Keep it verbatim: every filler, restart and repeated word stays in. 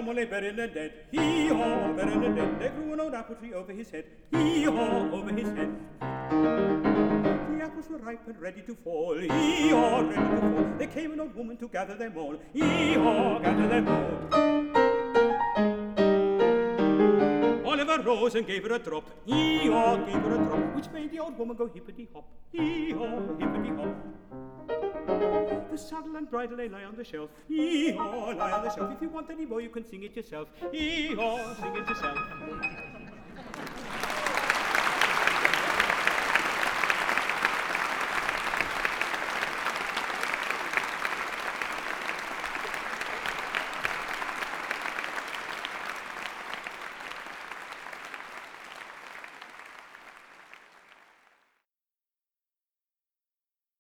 Rommel lay buried and dead. Hee-haw, buried and dead. There grew an old apple tree over his head. Hee-haw, over his head. The apples were ripe and ready to fall. Hee-haw, ready to fall. There came an old woman to gather them all. Hee-haw, gather them all. Oliver rose and gave her a drop. Hee-haw, gave her a drop, which made the old woman go hippity-hop. Hee-haw, hippity-hop. The saddle and bridle they lie on the shelf. Hee-haw, lie on the shelf. If you want any more, you can sing it yourself. Hee-haw, sing it yourself.